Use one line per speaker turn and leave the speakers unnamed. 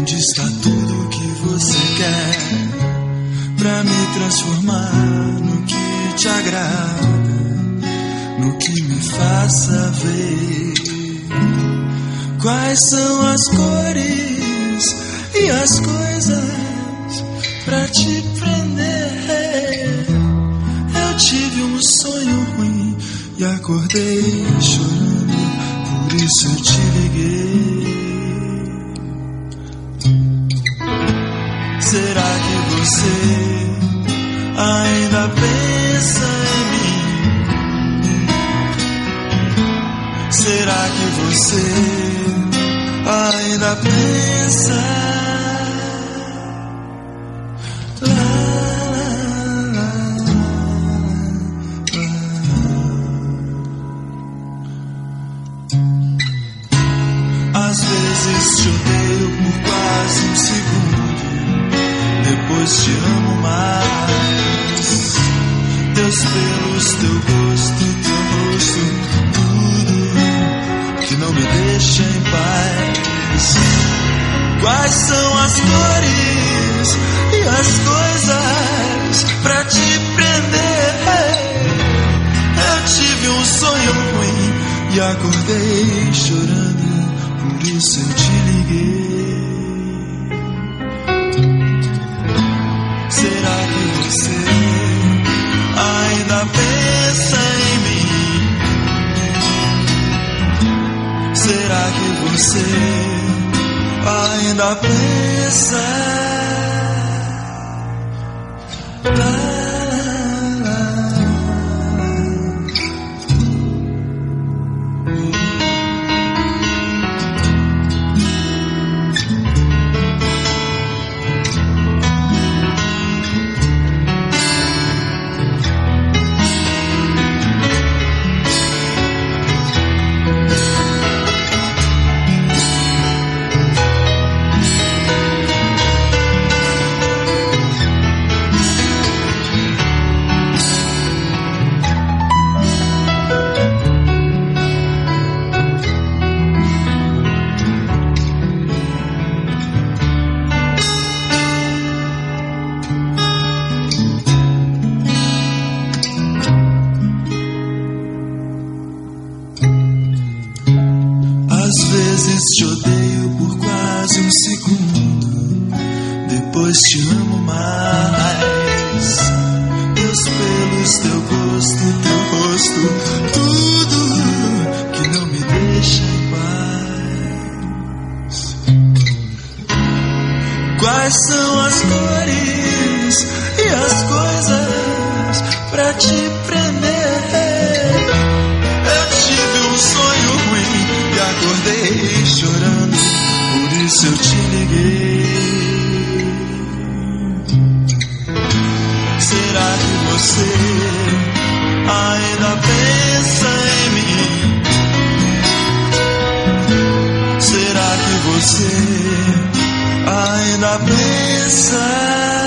Onde está tudo que você quer pra me transformar no que te agrada, no que me faça ver quais são as cores e as coisas pra te prender. Eu tive um sonho ruim e acordei chorando, por isso eu te liguei. Será que você ainda pensa em mim? Será que você ainda pensa? Às vezes te odeio por quase um segundo, depois te amo mais. Teus pelos, teu gosto, teu rosto, tudo que não me deixa em paz. Quais são as cores e as coisas pra te prender? Eu tive um sonho ruim e acordei chorando, por isso eu te liguei. Será que você ainda pensa em mim? Será que você ainda pensa? Às vezes te odeio por quase um segundo, depois te amo mais. Teus pelos, teu gosto, teu rosto, tudo que não me deixa em paz. Quais são as cores e as coisas pra te prender? Eu tive um sonho ruim e acordei chorando, por isso eu te liguei. Será que você ainda pensa em mim? Será que você ainda pensa?